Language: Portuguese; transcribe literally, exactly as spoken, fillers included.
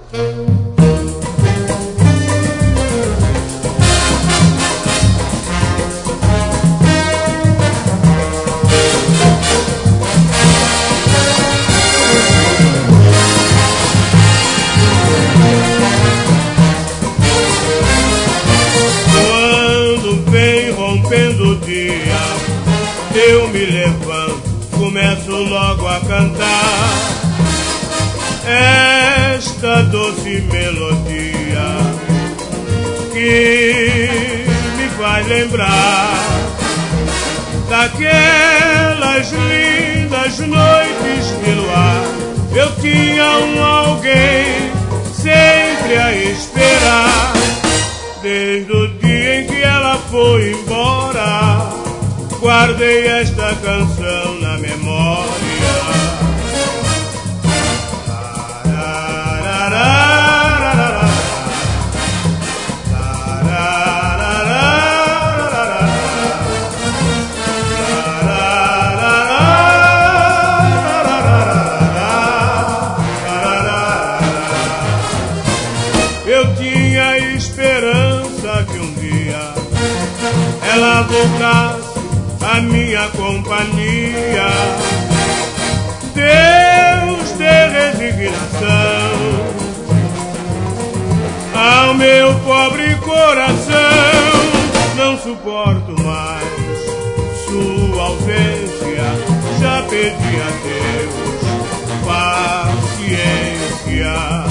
Rompendo o dia, eu me levanto, começo logo a cantar esta doce melodia que me faz lembrar daquelas lindas noites de luar. Eu tinha um alguém sempre a esperar, desde o dia em que ela foi embora, guardei esta canção na memória. Eu tinha esperança que um dia ela voltasse à minha companhia. Deus dê resignação ao meu pobre coração. Não suporto mais sua ausência, já pedi a Deus paciência.